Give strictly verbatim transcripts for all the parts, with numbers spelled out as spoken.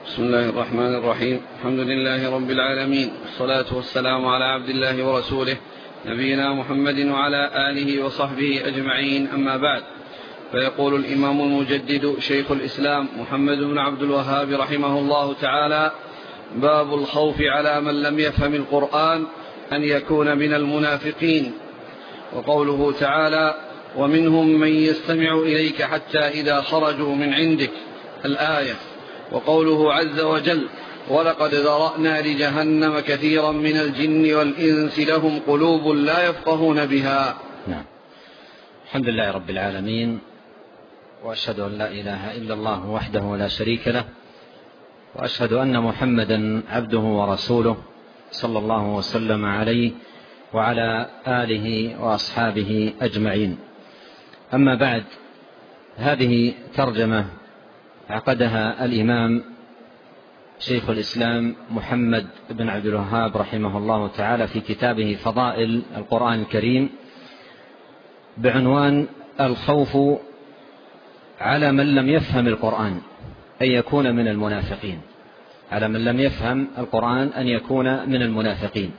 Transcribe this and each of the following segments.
بسم الله الرحمن الرحيم. الحمد لله رب العالمين، والصلاة والسلام على عبد الله ورسوله نبينا محمد وعلى آله وصحبه أجمعين، أما بعد. فيقول الإمام المجدد شيخ الإسلام محمد بن عبد الوهاب رحمه الله تعالى: باب الخوف على من لم يفهم القرآن أن يكون من المنافقين. وقوله تعالى: ومنهم من يستمع إليك حتى إذا خرجوا من عندك، الآية. وقوله عز وجل: ولقد ذرأنا لجهنم كثيرا من الجن والإنس لهم قلوب لا يفقهون بها. نعم. الحمد لله رب العالمين، وأشهد أن لا إله إلا الله وحده لا شريك له، وأشهد أن محمدا عبده ورسوله صلى الله وسلم عليه وعلى آله وأصحابه أجمعين. أما بعد، هذه ترجمة عقدها الإمام شيخ الإسلام محمد بن عبد الوهاب رحمه الله تعالى في كتابه فضائل القرآن الكريم بعنوان: الخوف على من لم يفهم القرآن أن يكون من المنافقين. على من لم يفهم القرآن أن يكون من المنافقين.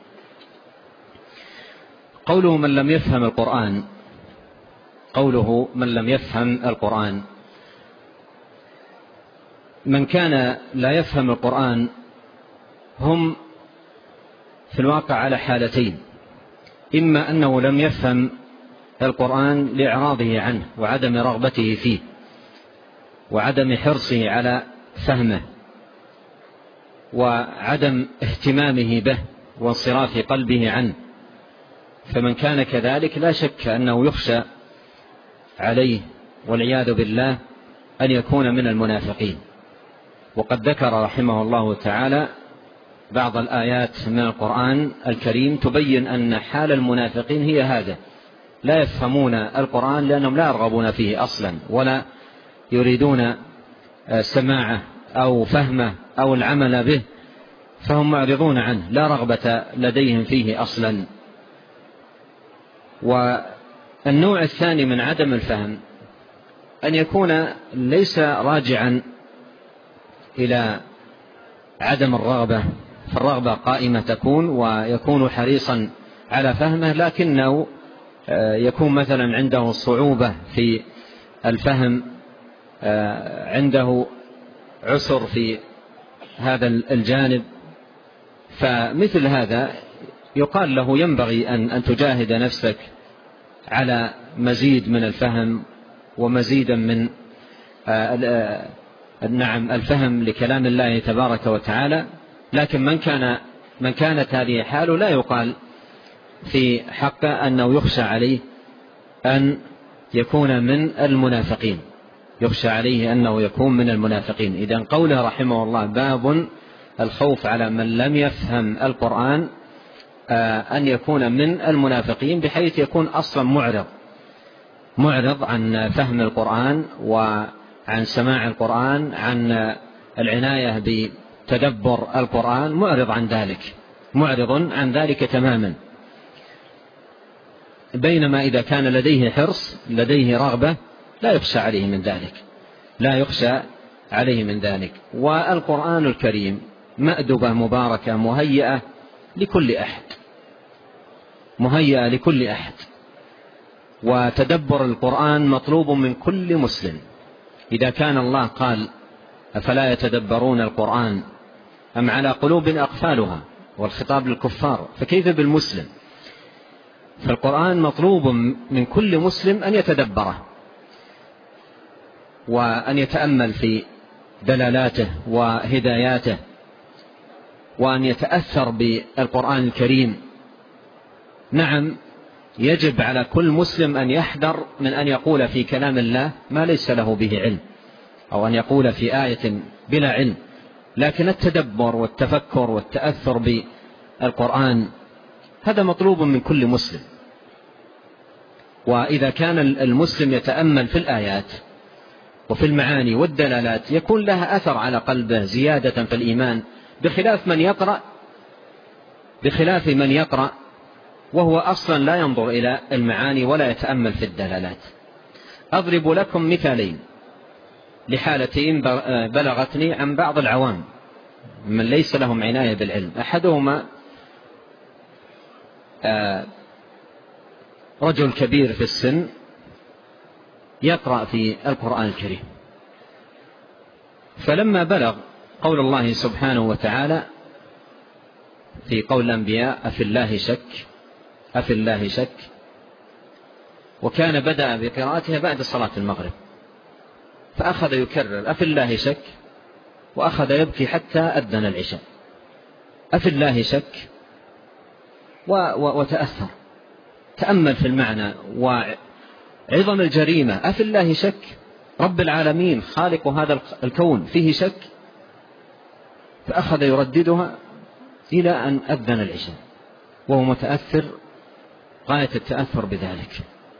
قوله من لم يفهم القرآن قوله من لم يفهم القرآن من كان لا يفهم القرآن هم في الواقع على حالتين: إما أنه لم يفهم القرآن لإعراضه عنه وعدم رغبته فيه وعدم حرصه على فهمه وعدم اهتمامه به وانصراف قلبه عنه، فمن كان كذلك لا شك أنه يخشى عليه والعياذ بالله أن يكون من المنافقين. وقد ذكر رحمه الله تعالى بعض الآيات من القرآن الكريم تبين أن حال المنافقين هي هذا: لا يفهمون القرآن لأنهم لا يرغبون فيه أصلا ولا يريدون سماعه أو فهمه أو العمل به، فهم معرضون عنه، لا رغبة لديهم فيه أصلا. والنوع الثاني من عدم الفهم أن يكون ليس راجعا إلى عدم الرغبة، فالرغبة قائمة تكون ويكون حريصا على فهمه، لكنه يكون مثلا عنده صعوبة في الفهم، عنده عسر في هذا الجانب، فمثل هذا يقال له ينبغي أن تجاهد نفسك على مزيد من الفهم ومزيدا من نعم الفهم لكلام الله تبارك وتعالى. لكن من كان من كانت هذه حاله لا يقال في حقه أنه يخشى عليه أن يكون من المنافقين، يخشى عليه أنه يكون من المنافقين. إذن قوله رحمه الله: باب الخوف على من لم يفهم القرآن أن يكون من المنافقين، بحيث يكون أصلا معرض معرض عن فهم القرآن وعن سماع القرآن، عن العناية بتدبر القرآن، معرض عن ذلك معرض عن ذلك تماما. بينما إذا كان لديه حرص لديه رغبة لا يخشى عليه من ذلك لا يخشى عليه من ذلك. والقرآن الكريم مأدبة مباركة مهيئة لكل أحد مهيئة لكل أحد وتدبر القرآن مطلوب من كل مسلم. إذا كان الله قال: أفلا يتدبرون القرآن أم على قلوب أقفالها، والخطاب للكفار، فكيف بالمسلم؟ فالقرآن مطلوب من كل مسلم أن يتدبره وأن يتأمل في دلالاته وهداياته وأن يتأثر بالقرآن الكريم. نعم، يجب على كل مسلم أن يحذر من أن يقول في كلام الله ما ليس له به علم، أو أن يقول في آية بلا علم، لكن التدبر والتفكر والتأثر بالقرآن هذا مطلوب من كل مسلم. وإذا كان المسلم يتأمل في الآيات وفي المعاني والدلالات يكون لها أثر على قلبه زيادة في الإيمان، بخلاف من يقرأ بخلاف من يقرأ وهو أصلا لا ينظر إلى المعاني ولا يتأمل في الدلالات. أضرب لكم مثالين لحالتين بلغتني عن بعض العوام من ليس لهم عناية بالعلم. أحدهما رجل كبير في السن يقرأ في القرآن الكريم، فلما بلغ قول الله سبحانه وتعالى في قول الأنبياء أفي الله شك أفي الله شك، وكان بدأ بقراءتها بعد صلاة المغرب، فأخذ يكرر أفي الله شك، وأخذ يبكي حتى أذن العشاء. أفي الله شك وتأثر، تأمل في المعنى وعظم الجريمة. أفي الله شك، رب العالمين خالق هذا الكون فيه شك، فأخذ يرددها إلى أن أذن العشاء وهو متأثر غاية التأثر بذلك.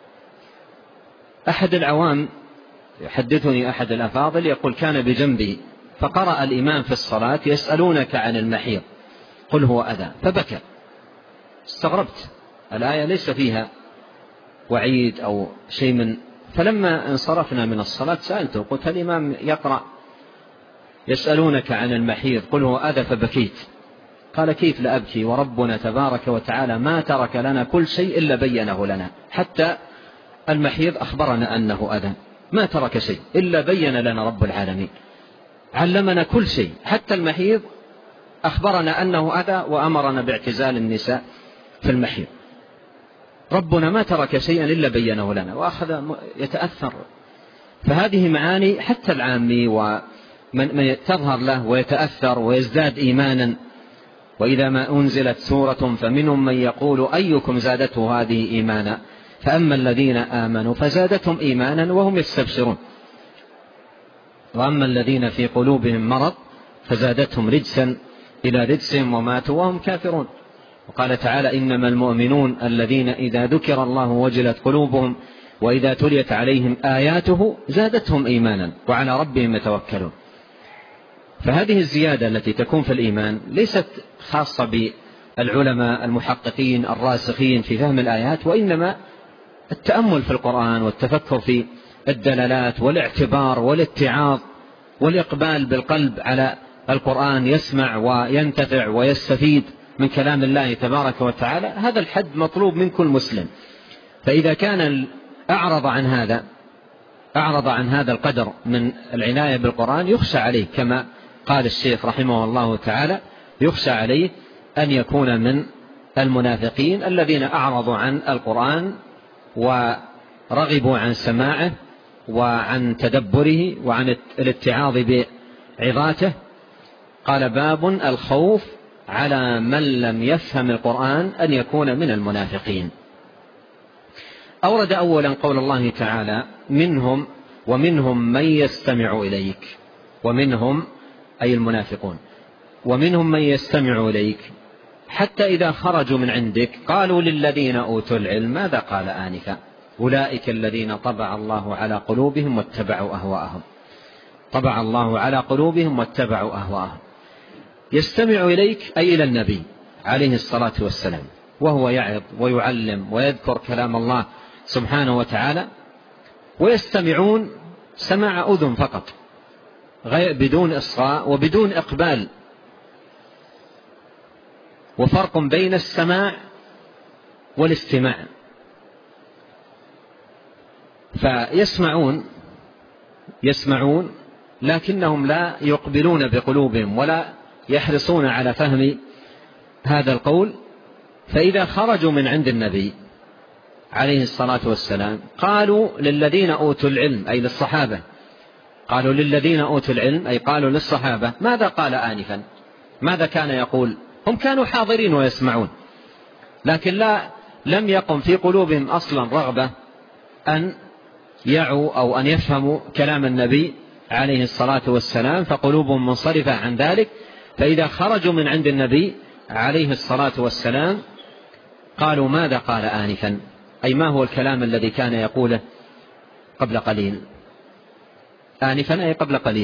أحد العوام يحدثني أحد الأفاضل يقول كان بجنبي فقرأ الإمام في الصلاة يسألونك عن المحيض قل هو أذى، فبكى. استغربت، الآية ليس فيها وعيد أو شيء من، فلما انصرفنا من الصلاة سألته قلت الإمام يقرأ يسألونك عن المحيض قل هو أذى فبكيت. قال كيف لا أبكي وربنا تبارك وتعالى ما ترك لنا كل شيء إلا بينه لنا، حتى المحيض أخبرنا أنه أذى، ما ترك شيء إلا بين لنا رب العالمين، علمنا كل شيء، حتى المحيض أخبرنا أنه أذى وأمرنا باعتزال النساء في المحيض. ربنا ما ترك شيئا إلا بينه لنا، وأخذ يتأثر. فهذه معاني حتى العامي ومن تظهر له ويتأثر ويزداد إيمانا. وإذا ما أنزلت سورة فمنهم من يقول أيكم زادته هذه إيمانا فأما الذين آمنوا فزادتهم إيمانا وهم يستبشرون، وأما الذين في قلوبهم مرض فزادتهم رجسا إلى رجسهم وماتوا وهم كافرون. وقال تعالى إنما المؤمنون الذين إذا ذكر الله وجلت قلوبهم وإذا تليت عليهم آياته زادتهم إيمانا وعلى ربهم يتوكلون. فهذه الزيادة التي تكون في الإيمان ليست خاصة بالعلماء المحققين الراسخين في فهم الآيات، وإنما التأمل في القرآن والتفكر في الدلالات والاعتبار والاتعاظ والإقبال بالقلب على القرآن، يسمع وينتفع ويستفيد من كلام الله تبارك وتعالى. هذا الحد مطلوب من كل مسلم. فإذا كان أعرض عن هذا أعرض عن هذا القدر من العناية بالقرآن يخشى عليه، كما قال الشيخ رحمه الله تعالى يخشى عليه أن يكون من المنافقين الذين أعرضوا عن القرآن ورغبوا عن سماعه وعن تدبره وعن الاتعاظ بعظاته. قال باب الخوف على من لم يفهم القرآن أن يكون من المنافقين. أورد أولا قول الله تعالى منهم ومنهم من يستمع إليك، ومنهم أي المنافقون، ومنهم من يستمع إليك حتى إذا خرجوا من عندك قالوا للذين أوتوا العلم ماذا قال آنفا أولئك الذين طبع الله على قلوبهم واتبعوا أهواءهم. طبع الله على قلوبهم واتبعوا أهواءهم. يستمع إليك أي إلى النبي عليه الصلاة والسلام، وهو يعظ ويعلم ويذكر كلام الله سبحانه وتعالى، ويستمعون سماع أذن فقط بدون إصغاء وبدون إقبال. وفرق بين السماع والاستماع. فيسمعون يسمعون لكنهم لا يقبلون بقلوبهم ولا يحرصون على فهم هذا القول. فإذا خرجوا من عند النبي عليه الصلاة والسلام قالوا للذين أوتوا العلم أي للصحابة، قالوا للذين أوتوا العلم أي قالوا للصحابة ماذا قال آنفا، ماذا كان يقول. هم كانوا حاضرين ويسمعون، لكن لا لم يقم في قلوبهم أصلا رغبة أن يعوا أو أن يفهموا كلام النبي عليه الصلاة والسلام، فقلوبهم منصرفة عن ذلك. فإذا خرجوا من عند النبي عليه الصلاة والسلام قالوا ماذا قال آنفا، أي ما هو الكلام الذي كان يقوله قبل قليل. آنفا أي قبل قليل.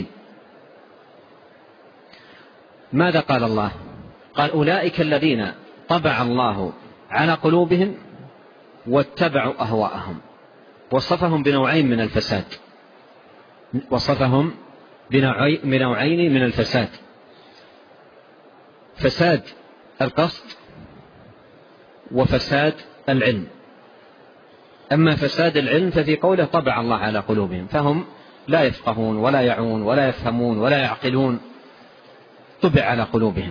ماذا قال الله؟ قال أولئك الذين طبع الله على قلوبهم واتبعوا أهواءهم. وصفهم بنوعين من الفساد، وصفهم بنوعين من الفساد. فساد القصد وفساد العلم. أما فساد العلم ففي قوله طبع الله على قلوبهم، فهم لا يفقهون ولا يعون ولا يفهمون ولا يعقلون، طبع على قلوبهم.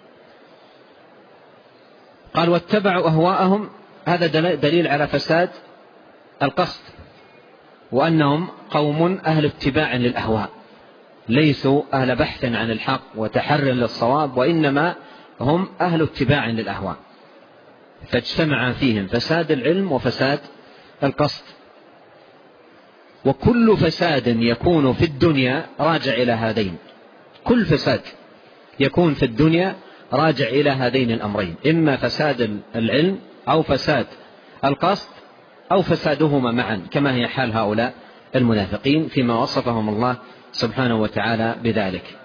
قال واتبعوا أهواءهم، هذا دليل على فساد القصد، وأنهم قوم أهل اتباع للأهواء، ليسوا أهل بحث عن الحق وتحر للصواب، وإنما هم أهل اتباع للأهواء، فاجتمع فيهم فساد العلم وفساد القصد. وكل فساد يكون في الدنيا راجع إلى هذين، كل فساد يكون في الدنيا راجع إلى هذين الأمرين، إما فساد العلم أو فساد القصد أو فسادهما معا، كما هي حال هؤلاء المنافقين فيما وصفهم الله سبحانه وتعالى بذلك.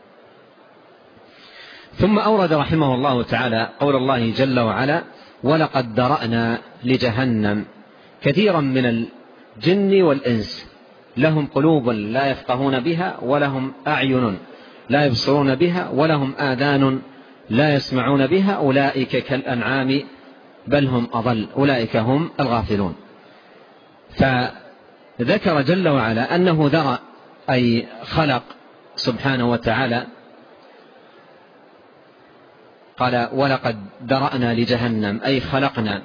ثم أورد رحمه الله تعالى قول الله جل وعلا ولقد ذرأنا لجهنم كثيرا من الجن والإنس لهم قلوب لا يفقهون بها ولهم أعين لا يبصرون بها ولهم آذان لا يسمعون بها أولئك كالأنعام بل هم أضل أولئك هم الغافلون. فذكر جل وعلا أنه ذرأ أي خلق سبحانه وتعالى، قال ولقد ذرأنا لجهنم أي خلقنا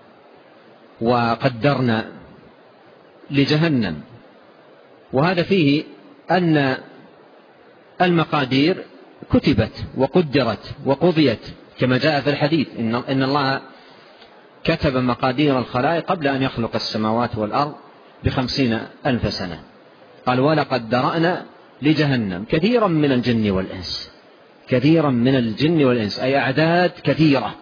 وقدرنا لجهنم، وهذا فيه أن المقادير كتبت وقدرت وقضيت كما جاء في الحديث إن, إن الله كتب مقادير الخلائق قبل أن يخلق السماوات والأرض بخمسين ألف سنة. قال ولقد ذرأنا لجهنم كثيرا من الجن والإنس، كثيرا من الجن والإنس أي أعداد كثيرة.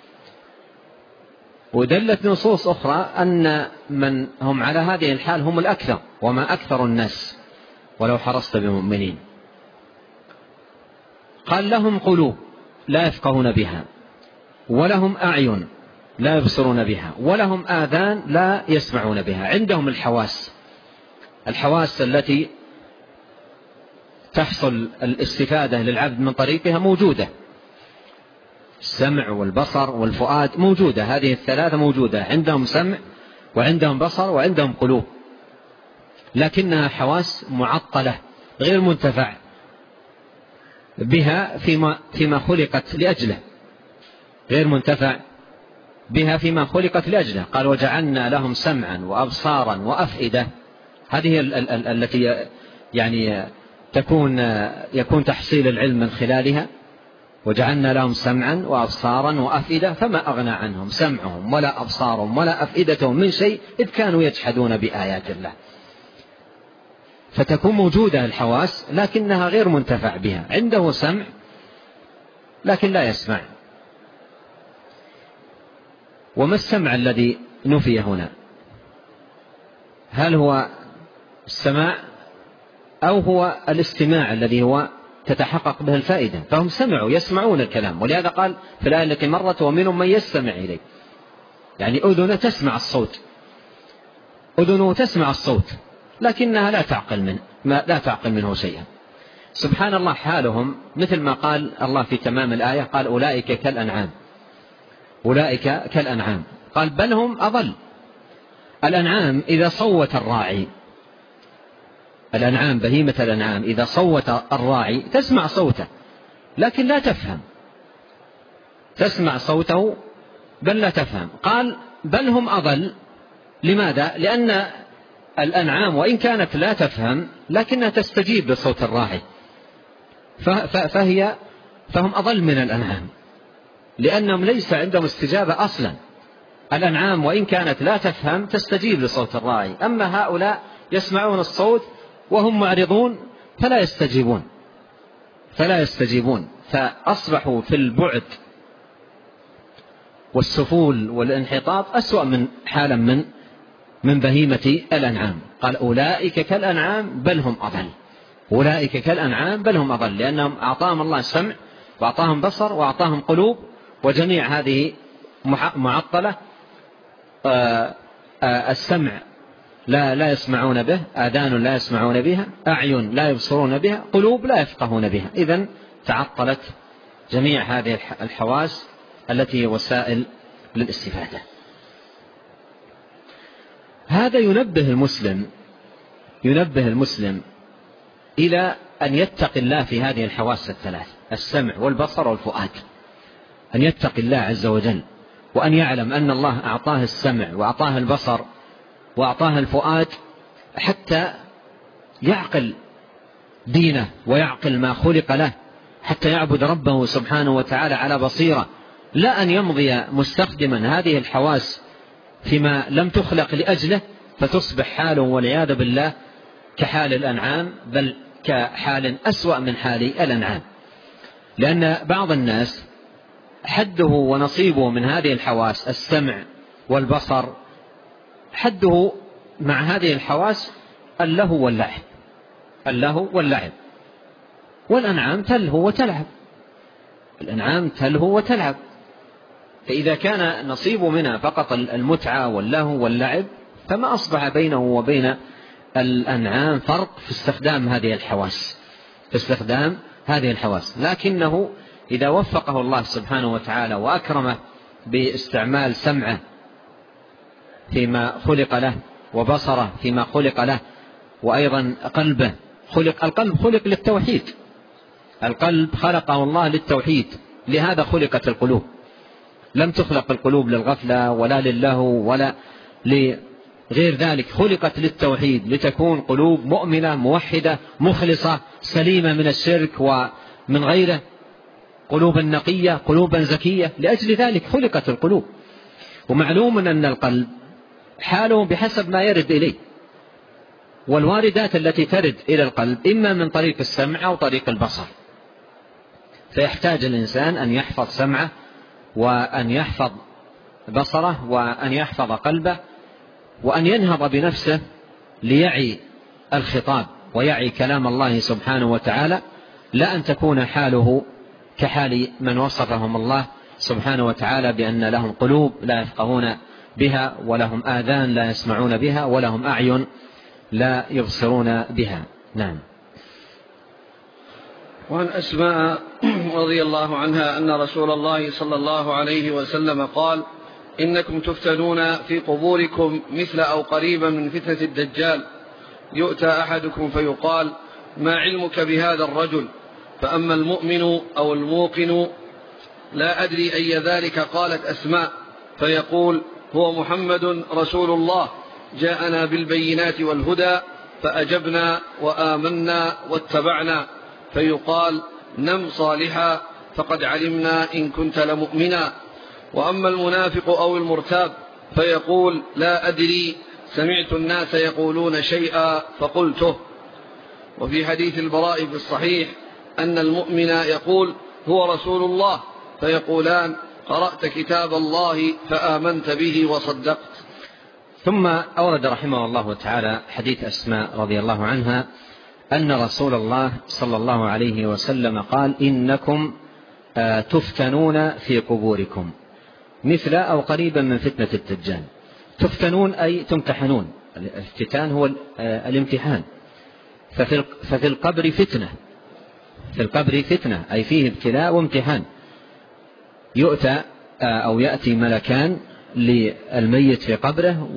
ودلت نصوص أخرى أن من هم على هذه الحال هم الأكثر، وما أكثر الناس ولو حرصت بمؤمنين. قال لهم قلوب لا يفقهون بها ولهم أعين لا يبصرون بها ولهم آذان لا يسمعون بها. عندهم الحواس، الحواس التي تحصل الاستفادة للعبد من طريقها موجودة، السمع والبصر والفؤاد موجودة، هذه الثلاثة موجودة، عندهم سمع وعندهم بصر وعندهم قلوب، لكنها حواس معطلة غير منتفع بها فيما, فيما خلقت لأجله، غير منتفع بها فيما خلقت لأجله. قال وجعلنا لهم سمعا وأبصارا وأفئدة، هذه ال ال ال التي يعني تكون يكون تحصيل العلم من خلالها. وجعلنا لهم سمعا وأبصارا وأفئدة فما أغنى عنهم سمعهم ولا أبصارهم ولا أفئدتهم من شيء إذ كانوا يجحدون بآيات الله. فتكون موجودة الحواس لكنها غير منتفع بها، عنده سمع لكن لا يسمع. وما السمع الذي نفي هنا؟ هل هو السماع أو هو الاستماع الذي هو تتحقق به الفائدة؟ فهم سمعوا يسمعون الكلام، ولهذا قال في الآية التي مرت ومنهم من يستمع إليه، يعني أذنه تسمع الصوت، أذنه تسمع الصوت لكنها لا تعقل منه ما لا تعقل منه شيئا. سبحان الله حالهم مثل ما قال الله في تمام الآية، قال أولئك كالأنعام، أولئك كالأنعام، قال بل هم أضل. الأنعام إذا صوت الراعي، الأنعام بهيمة الأنعام إذا صوت الراعي تسمع صوته لكن لا تفهم، تسمع صوته بل لا تفهم. قال بل هم أضل. لماذا؟ لأن الأنعام وإن كانت لا تفهم لكنها تستجيب لصوت الراعي، فهي فهم أضل من الأنعام لأنهم ليس عندهم استجابة أصلا. الأنعام وإن كانت لا تفهم تستجيب لصوت الراعي، أما هؤلاء يسمعون الصوت وهم معرضون فلا يستجيبون فلا يستجيبون فأصبحوا في البعد والسفول والانحطاط أسوأ من حالا من من بهيمة الأنعام. قال أولئك كالأنعام بل هم أضل، أولئك كالأنعام بل هم أضل، لأنهم أعطاهم الله السمع وأعطاهم بصر وأعطاهم قلوب، وجميع هذه معطلة. آآ آآ السمع لا لا يسمعون به، آذان لا يسمعون بها، أعين لا يبصرون بها، قلوب لا يفقهون بها، إذن تعطلت جميع هذه الحواس التي هي وسائل للاستفادة. هذا ينبه المسلم ينبه المسلم إلى أن يتقي الله في هذه الحواس الثلاث: السمع والبصر والفؤاد، أن يتقي الله عز وجل، وأن يعلم أن الله أعطاه السمع وأعطاه البصر وأعطاه الفؤاد حتى يعقل دينه ويعقل ما خلق له، حتى يعبد ربه سبحانه وتعالى على بصيرة، لا أن يمضي مستخدما هذه الحواس فيما لم تخلق لأجله فتصبح حاله والعياذ بالله كحال الأنعام، بل كحال أسوأ من حال الأنعام. لأن بعض الناس حده ونصيبه من هذه الحواس السمع والبصر، حده مع هذه الحواس اللهو واللعب اللهو واللعب والأنعام تلهو وتلعب الأنعام تلهو وتلعب فإذا كان نصيب منها فقط المتعة واللهو واللعب فما أصبح بينه وبين الأنعام فرق في استخدام هذه الحواس في استخدام هذه الحواس لكنه إذا وفقه الله سبحانه وتعالى وأكرمه باستعمال سمعه فيما خلق له وبصره فيما خلق له وأيضا قلبه خلق القلب خلق للتوحيد القلب خلقه الله للتوحيد، لهذا خلقت القلوب، لم تخلق القلوب للغفلة ولا للهو ولا لغير ذلك، خلقت للتوحيد لتكون قلوب مؤمنة موحدة مخلصة سليمة من الشرك ومن غيره، قلوبا نقية قلوبا زكية، لأجل ذلك خلقت القلوب. ومعلوم أن القلب حاله بحسب ما يرد إليه، والواردات التي ترد إلى القلب إما من طريق السمع أو طريق البصر، فيحتاج الإنسان أن يحفظ سمعه وأن يحفظ بصره وأن يحفظ قلبه وأن ينهض بنفسه ليعي الخطاب ويعي كلام الله سبحانه وتعالى، لا أن تكون حاله كحال من وصفهم الله سبحانه وتعالى بأن لهم قلوب لا يفقهون بها ولهم آذان لا يسمعون بها ولهم أعين لا يبصرون بها. نعم. وعن أسماء رضي الله عنها أن رسول الله صلى الله عليه وسلم قال: إنكم تفتنون في قبوركم مثل أو قريبا من فتنة الدجال، يؤتى أحدكم فيقال: ما علمك بهذا الرجل؟ فأما المؤمن أو الموقن لا أدري أي ذلك، قالت أسماء، فيقول: هو محمد رسول الله جاءنا بالبينات والهدى فأجبنا وآمنا واتبعنا. فيقال: نم صالحا فقد علمنا إن كنت لمؤمنا. وأما المنافق أو المرتاب فيقول: لا أدري، سمعت الناس يقولون شيئا فقلته. وفي حديث البراء في الصحيح أن المؤمن يقول: هو رسول الله، فيقولان: قرأت كتاب الله فآمنت به وصدقت. ثم أورد رحمه الله تعالى حديث أسماء رضي الله عنها أن رسول الله صلى الله عليه وسلم قال: إنكم تفتنون في قبوركم مثل أو قريبا من فتنة الدجال. تفتنون أي تمتحنون، الافتتان هو الامتحان، ففي القبر فتنة في القبر فتنة أي فيه ابتلاء وامتحان. يؤتى أو يأتي ملكان للميت في قبره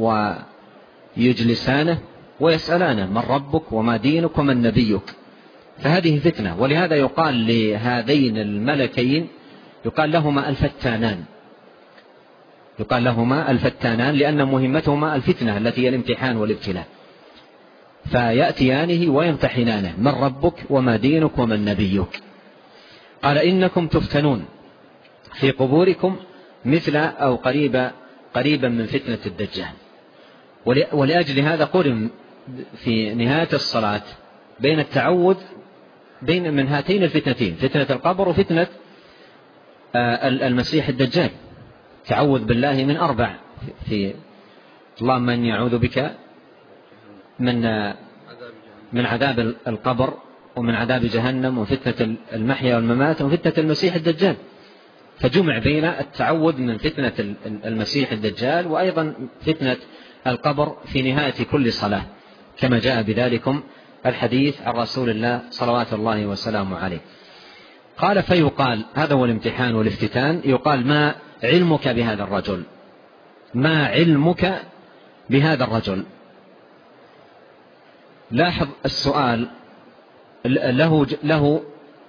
ويجلسانه ويسألانه: من ربك وما دينك ومن نبيك؟ فهذه فتنة، ولهذا يقال لهذين الملكين يقال لهما الفتانان يقال لهما الفتانان لأن مهمتهما الفتنة التي هي الامتحان والابتلاء، فيأتيانه ويمتحنانه: من ربك وما دينك ومن نبيك؟ قال: إنكم تفتنون في قبوركم مثل أو قريبا قريبا من فتنة الدجال. ولأجل هذا قرن في نهاية الصلاة بين التعوذ بين من هاتين الفتنتين، فتنة القبر وفتنة المسيح الدجال. تعوذ بالله من أربع: في اللهم من يعوذ بك من من عذاب القبر ومن عذاب جهنم وفتنة المحيا والممات وفتنة المسيح الدجال. فجمع بين التعوذ من فتنة المسيح الدجال وأيضا فتنة القبر في نهاية كل صلاة، كما جاء بذلكم الحديث عن رسول الله صلوات الله وسلامه عليه. قال فيقال، هذا هو الامتحان والافتتان، يقال ما علمك بهذا الرجل، ما علمك بهذا الرجل. لاحظ السؤال له, له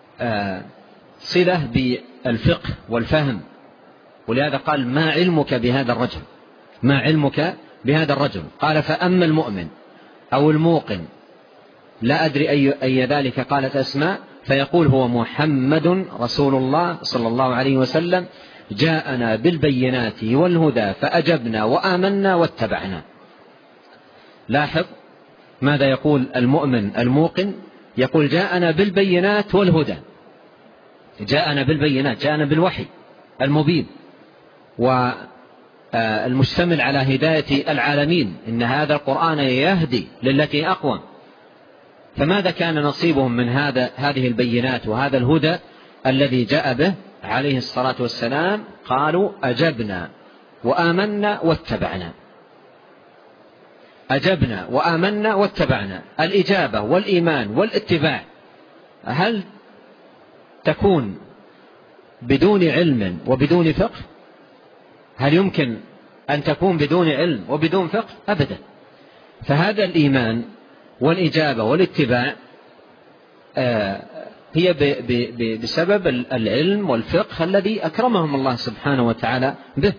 صلة بالفقه والفهم، ولهذا قال ما علمك بهذا الرجل، ما علمك بهذا الرجل. قال فأما المؤمن أو الموقن، لا أدري أي, أي ذلك قالت أسماء، فيقول هو محمد رسول الله صلى الله عليه وسلم، جاءنا بالبينات والهدى فأجبنا وآمنا واتبعنا. لاحظ ماذا يقول المؤمن الموقن، يقول جاءنا بالبينات والهدى، جاءنا بالبينات، جاءنا بالوحي المبين والمشتمل على هداية العالمين، إن هذا القرآن يهدي للتي أقوم. فماذا كان نصيبهم من هذا هذه البينات وهذا الهدى الذي جاء به عليه الصلاة والسلام؟ قالوا أجبنا وآمنا واتبعنا، أجبنا وآمنا واتبعنا. الإجابة والإيمان والاتباع هل تكون بدون علم وبدون فقه؟ هل يمكن أن تكون بدون علم وبدون فقه؟ أبدا. فهذا الإيمان والإجابة والاتباع هي بسبب العلم والفقه الذي أكرمهم الله سبحانه وتعالى به،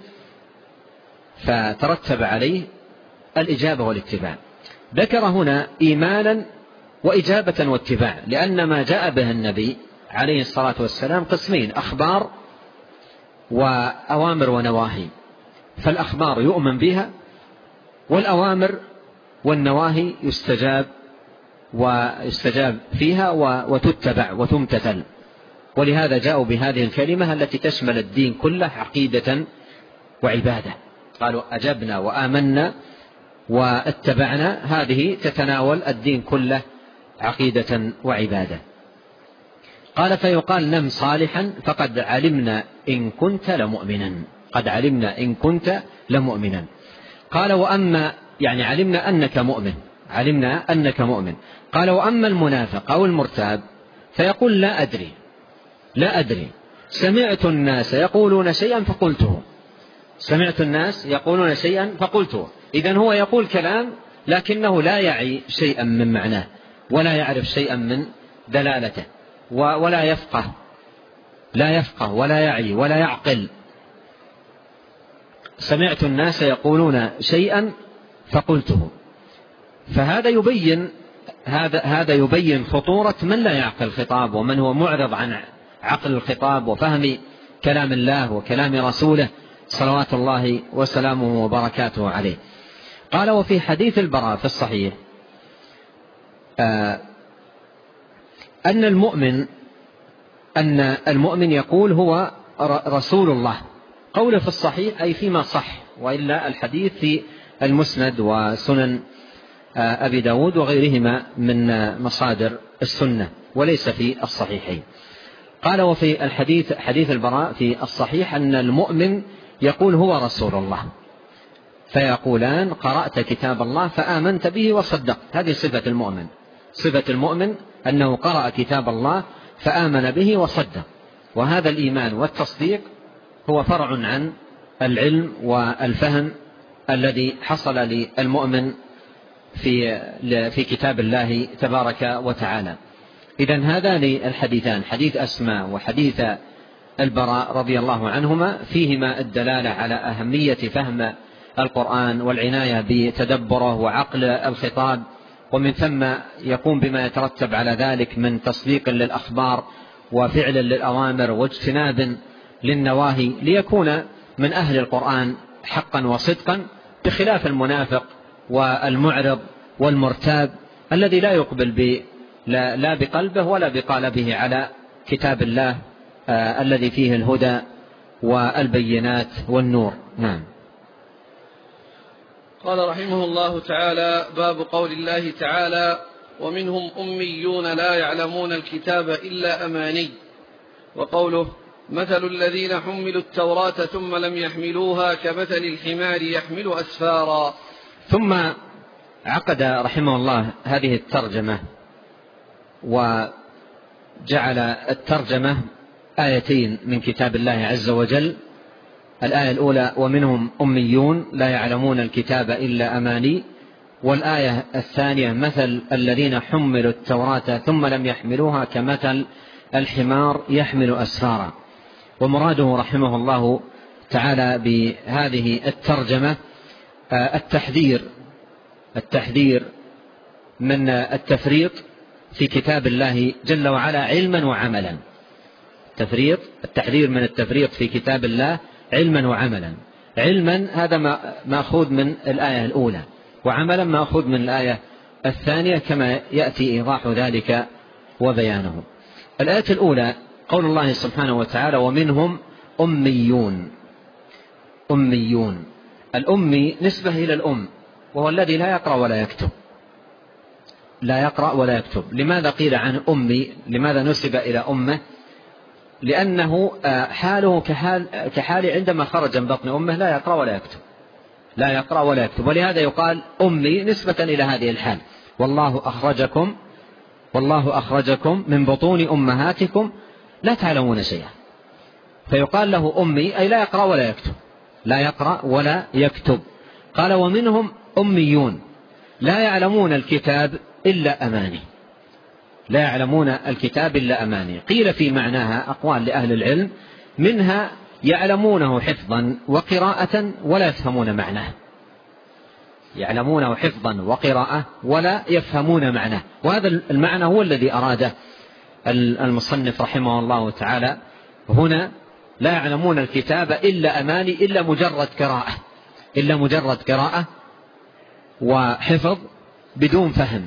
فترتب عليه الإجابة والاتباع. ذكر هنا إيمانا وإجابة واتباع، لأن ما جاء به النبي عليه الصلاة والسلام قسمين، أخبار وأوامر ونواهي. فالأخبار يؤمن بها، والأوامر والنواهي يستجاب ويستجاب فيها وتتبع وتمتثل. ولهذا جاءوا بهذه الكلمة التي تشمل الدين كله، عقيدة وعبادة. قالوا أجبنا وآمنا واتبعنا، هذه تتناول الدين كله عقيدة وعبادة. قال فيقال نم صالحا فقد علمنا إن كنت لمؤمنا، قد علمنا إن كنت لمؤمنا. قال وأما، يعني علمنا أنك مؤمن، علمنا أنك مؤمن. قال وأما المنافق أو المرتاب فيقول لا أدري، لا أدري، سمعت الناس يقولون شيئا فقلته، سمعت الناس يقولون شيئا فقلته. إذن هو يقول كلام لكنه لا يعي شيئا من معناه، ولا يعرف شيئا من دلالته، ولا يفقه، لا يفقه ولا يعي ولا يعقل. سمعت الناس يقولون شيئا فقلته. فهذا يبين هذا هذا يبين خطورة من لا يعقل الخطاب، ومن هو معرض عن عقل الخطاب وفهم كلام الله وكلام رسوله صلوات الله وسلامه وبركاته عليه. قال وفي حديث البراء في الصحيح آه أن المؤمن أن المؤمن يقول هو رسول الله. قوله في الصحيح أي فيما صح، وإلا الحديث في المسند وسنن أبي داود وغيرهما من مصادر السنة، وليس في الصحيحين. قال وفي الحديث حديث البراء في الصحيح أن المؤمن يقول هو رسول الله، فيقولان قرأت كتاب الله فآمنت به وصدقت. هذه صفة المؤمن، صفة المؤمن أنه قرأ كتاب الله فآمن به وصدق. وهذا الإيمان والتصديق هو فرع عن العلم والفهم الذي حصل للمؤمن في في كتاب الله تبارك وتعالى. إذن هذان الحديثان، حديث أسماء وحديث البراء رضي الله عنهما، فيهما الدلالة على أهمية فهم القرآن والعناية بتدبره وعقل الخطاب، ومن ثم يقوم بما يترتب على ذلك من تصديق للأخبار وفعل للأوامر واجتناب للنواهي، ليكون من أهل القرآن حقا وصدقا، بخلاف المنافق والمعرض والمرتاب الذي لا يقبل ب لا, لا بقلبه ولا بقالبه على كتاب الله آه الذي فيه الهدى والبينات والنور. نعم. قال رحمه الله تعالى: باب قول الله تعالى: ومنهم أميون لا يعلمون الكتاب إلا أماني. وقوله: مثل الذين حملوا التوراة ثم لم يحملوها كمثل الحمار يحمل أسفارا. ثم عقد رحمه الله هذه الترجمة جعل الترجمة آيتين من كتاب الله عز وجل. الآية الأولى ومنهم أميون لا يعلمون الكتاب إلا أماني، والآية الثانية مثل الذين حملوا التوراة ثم لم يحملوها كمثل الحمار يحمل أسفارا. ومراده رحمه الله تعالى بهذه الترجمة التحذير التحذير من التفريط في كتاب الله جل وعلا علما وعملا. تفريط التحذير من التفريط في كتاب الله علما وعملا. علما هذا مأخوذ من الآية الأولى، وعملا مأخوذ من الآية الثانية كما يأتي إيضاح ذلك وبيانه. الآية الأولى قول الله سبحانه وتعالى ومنهم أميون. أميون، الأمي نسبة إلى الأم، وهو الذي لا يقرأ ولا يكتب. لا يقرأ ولا يكتب. لماذا قيل عن أمي؟ لماذا نسب إلى أمه؟ لأنه حاله كحال, كحال عندما خرج من بطن أمه لا يقرأ ولا يكتب. لا يقرأ ولا يكتب، ولهذا يقال أمي نسبة إلى هذه الحال. والله أخرجكم والله أخرجكم من بطون أمهاتكم لا تعلمون شيئا، فيقال له أمي أي لا يقرأ ولا يكتب. لا يقرأ ولا يكتب. قال ومنهم أميون لا يعلمون الكتاب إلا أماني. لا يعلمون الكتاب إلا أماني. قيل في معناها أقوال لأهل العلم، منها يعلمونه حفظا وقراءة ولا يفهمون معناه. يعلمونه حفظا وقراءة ولا يفهمون معناه، وهذا المعنى هو الذي أراده المصنف رحمه الله تعالى هنا. لا يعلمون الكتاب إلا أماني، إلا مجرد قراءة إلا مجرد قراءة وحفظ بدون فهم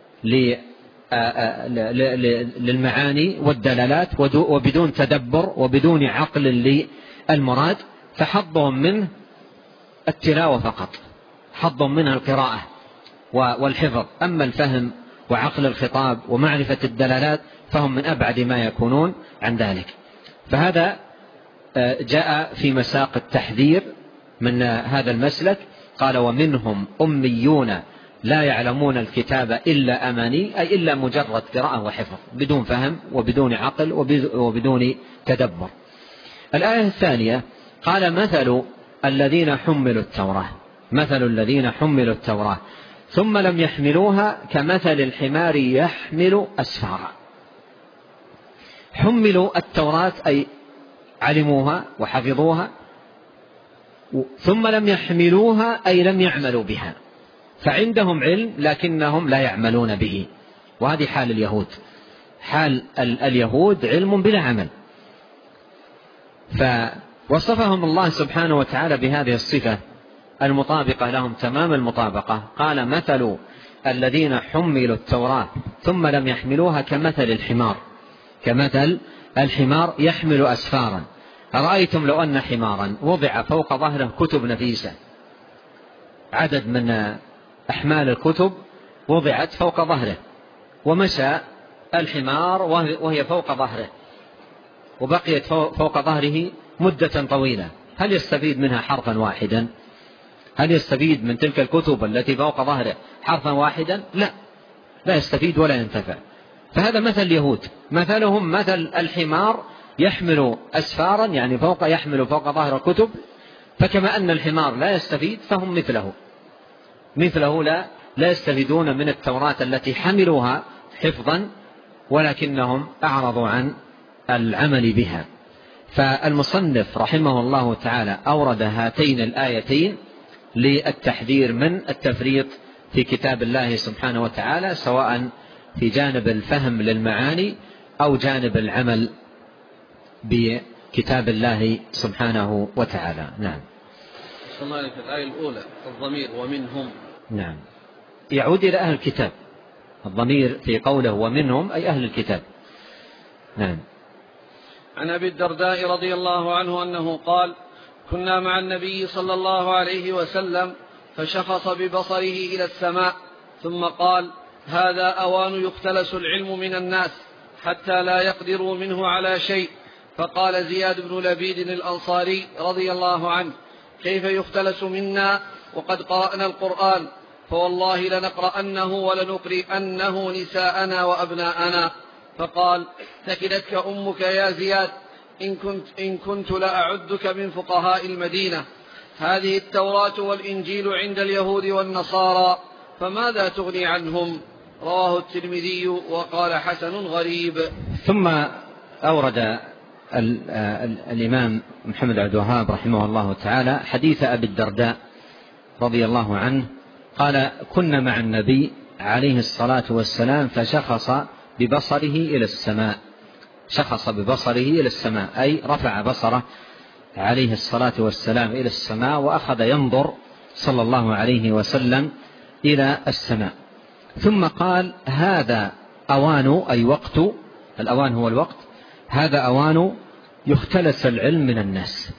للمعاني والدلالات، وبدون تدبر وبدون عقل للمراد. فحظهم منه التلاوة فقط، حظهم منها القراءة والحفظ. أما الفهم وعقل الخطاب ومعرفة الدلالات فهم من أبعد ما يكونون عن ذلك. فهذا جاء في مساق التحذير من هذا المسلك. قال ومنهم أميون لا يعلمون الكتاب إلا أماني، أي إلا مجرد قراءة وحفظ بدون فهم وبدون عقل وبدون تدبر. الآية الثانية قال مثل الذين حملوا التوراة مثل الذين حملوا التوراة ثم لم يحملوها كمثل الحمار يحمل أسفارا. حملوا التوراة أي علموها وحفظوها، ثم لم يحملوها أي لم يعملوا بها. فعندهم علم لكنهم لا يعملون به، وهذه حال اليهود. حال اليهود علم بلا عمل. فوصفهم الله سبحانه وتعالى بهذه الصفة المطابقة لهم تمام المطابقة. قال مثل الذين حملوا التوراة ثم لم يحملوها كمثل الحمار كمثل الحمار يحمل أسفارا. أرأيتم لو أن حمارا وضع فوق ظهره كتب نفيسة، عدد من أحمال الكتب وضعت فوق ظهره، ومشى الحمار وهي فوق ظهره وبقيت فوق ظهره مدة طويلة، هل يستفيد منها حرفا واحدا؟ هل يستفيد من تلك الكتب التي فوق ظهره حرفا واحدا؟ لا، لا يستفيد ولا ينتفع. فهذا مثل اليهود، مثلهم مثل الحمار يحمل أسفارا، يعني فوق يحمل فوق ظهر الكتب. فكما أن الحمار لا يستفيد فهم مثله مثله لا لا يستفيدون من التوراة التي حملوها حفظا، ولكنهم أعرضوا عن العمل بها. فالمصنف رحمه الله تعالى أورد هاتين الآيتين للتحذير من التفريط في كتاب الله سبحانه وتعالى، سواء في جانب الفهم للمعاني أو جانب العمل بكتاب الله سبحانه وتعالى. نعم. في الآية الأولى الضمير ومنهم، نعم، يعود إلى أهل الكتاب. الضمير في قوله ومنهم أي أهل الكتاب. نعم. عن أبي الدرداء رضي الله عنه أنه قال: كنا مع النبي صلى الله عليه وسلم فشخص ببصره إلى السماء ثم قال: هذا أوان يختلس العلم من الناس حتى لا يقدروا منه على شيء. فقال زياد بن لبيد الأنصاري رضي الله عنه: كيف يختلس منا وقد قرأنا القرآن؟ فوالله لنقرأنه ولنقرئنه نساءنا وأبناءنا. فقال: ثكلتك أمك يا زياد، إن كنت, إن كنت لأعدك من فقهاء المدينة. هذه التوراة والإنجيل عند اليهود والنصارى، فماذا تغني عنهم؟ رواه الترمذي وقال: حسن غريب. ثم أورد ال ال الإمام محمد عبد الوهاب رحمه الله تعالى حديث أبي الدرداء رضي الله عنه قال: كنا مع النبي عليه الصلاة والسلام فشخص ببصره إلى السماء، شخص ببصره إلى السماء أي رفع بصره عليه الصلاة والسلام إلى السماء، وأخذ ينظر صلى الله عليه وسلم إلى السماء، ثم قال: هذا أوان، أي وقت، الأوان هو الوقت، هذا أوان يختلس العلم من الناس،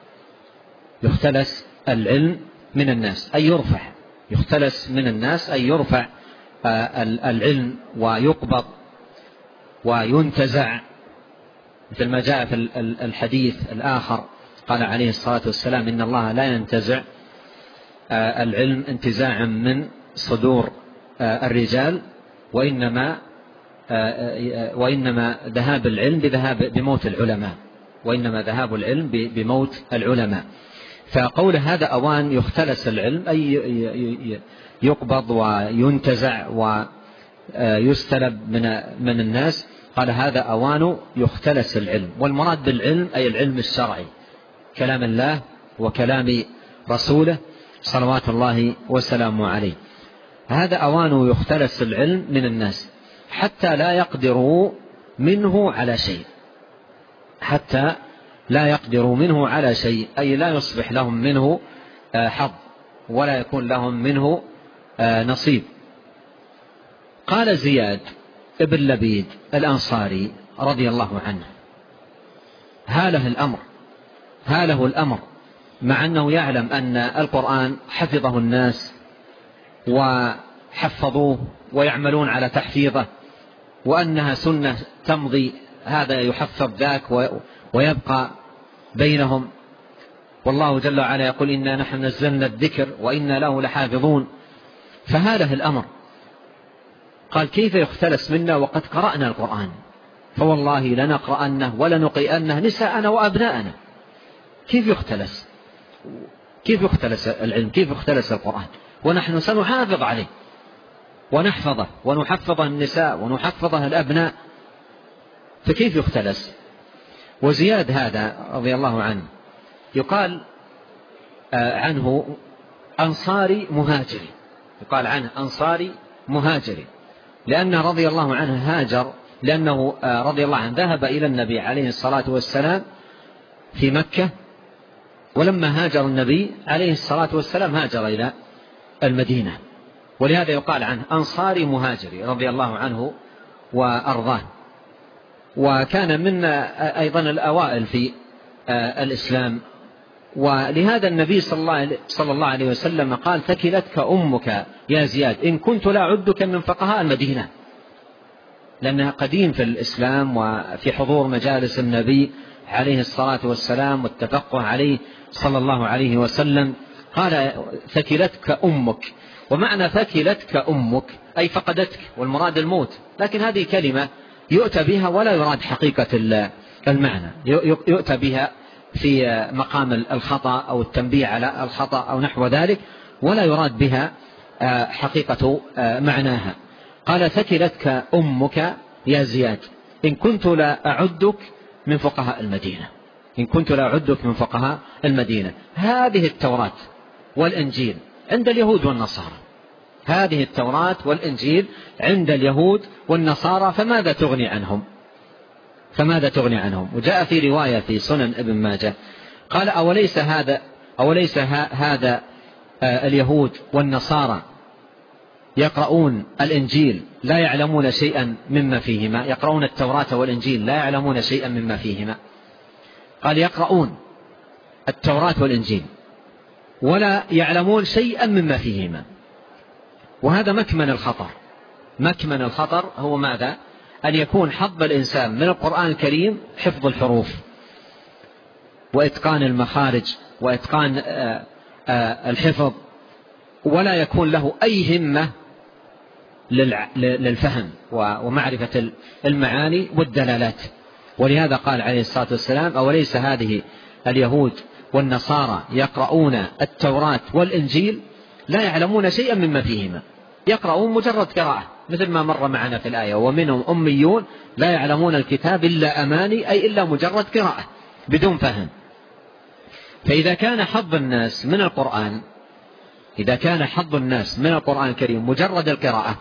يختلس العلم من الناس أي يرفع، يختلس من الناس أي يرفع العلم ويقبض وينتزع، مثل ما جاء في الحديث الآخر قال عليه الصلاة والسلام: إن الله لا ينتزع العلم انتزاعا من صدور الرجال، وإنما وإنما ذهاب العلم بذهاب بموت العلماء، وإنما ذهاب العلم بموت العلماء. فقول هذا أوان يختلس العلم أي يقبض وينتزع ويستلب من من الناس، قال: هذا أوان يختلس العلم. والمراد بالعلم أي العلم الشرعي، كلام الله وكلام رسوله صلوات الله وسلامه عليه. هذا أوان يختلس العلم من الناس حتى لا يقدروا منه على شيء، حتى لا يقدروا منه على شيء أي لا يصبح لهم منه حظ ولا يكون لهم منه نصيب. قال زياد ابن لبيد الأنصاري رضي الله عنه: هاله الأمر، هاله الأمر، مع أنه يعلم أن القرآن حفظه الناس وحفظوه ويعملون على تحفيظه، وأنها سنة تمضي، هذا يحفظ ذاك ويبقى بينهم، والله جل وعلا يقول: إنا نحن نزلنا الذكر وإنا له لحافظون. فهاله الأمر، قال: كيف يختلس منا وقد قرأنا القرآن؟ فوالله لنقرأنه ولنقيئنه نساءنا وأبناءنا. كيف يختلس؟ كيف يختلس العلم؟ كيف يختلس القرآن ونحن سنحافظ عليه ونحفظه ونحفظه النساء ونحفظه الأبناء، فكيف يختلس؟ وزياد هذا رضي الله عنه يقال عنه أنصاري مهاجري، يقال عنه أنصاري مهاجري، لأنه رضي الله عنه هاجر، لأنه رضي الله عنه ذهب إلى النبي عليه الصلاة والسلام في مكة، ولما هاجر النبي عليه الصلاة والسلام هاجر إلى المدينة، ولهذا يقال عنه أنصاري مهاجري رضي الله عنه وأرضاه. وكان من أيضا الأوائل في الإسلام، ولهذا النبي صلى الله عليه وسلم قال: ثكلتك أمك يا زياد، إن كنت لا أعدك من فقهاء المدينة، لأنها قديم في الإسلام وفي حضور مجالس النبي عليه الصلاة والسلام والتفقه عليه صلى الله عليه وسلم. قال: ثكلتك أمك، ومعنى ثكلتك أمك أي فقدتك، والمراد الموت، لكن هذه كلمة يؤتى بها ولا يراد حقيقة المعنى، يؤتى بها في مقام الخطأ أو التنبيه على الخطأ أو نحو ذلك، ولا يراد بها حقيقة معناها. قال: ثكلتك أمك يا زياد، إن كنت لا أعدك من فقهاء المدينة، إن كنت لا أعدك من فقهاء المدينة. هذه التوراة والإنجيل عند اليهود والنصارى، هذه التوراة والإنجيل عند اليهود والنصارى، فماذا تغني عنهم؟ فماذا تغني عنهم؟ وجاء في رواية في سنن ابن ماجه قال: أوليس هذا أوليس هذا اليهود والنصارى يقرؤون الإنجيل لا يعلمون شيئا مما فيهما، يقرؤون التوراة والإنجيل لا يعلمون شيئا مما فيهما. قال: يقرؤون التوراة والإنجيل ولا يعلمون شيئا مما فيهما. وهذا مكمن الخطر، مكمن الخطر هو ماذا؟ أن يكون حظ الإنسان من القرآن الكريم حفظ الحروف وإتقان المخارج وإتقان الحفظ، ولا يكون له أي همة للفهم ومعرفة المعاني والدلالات. ولهذا قال عليه الصلاة والسلام: أوليس هذه اليهود والنصارى يقرؤون التوراة والإنجيل لا يعلمون شيئا مما فيهما، يقرؤون مجرد قراءة مثل ما مر معنا في الآية: ومنهم أميون لا يعلمون الكتاب إلا أماني، أي إلا مجرد قراءة بدون فهم. فإذا كان حظ الناس من القرآن إذا كان حظ الناس من القرآن الكريم مجرد القراءة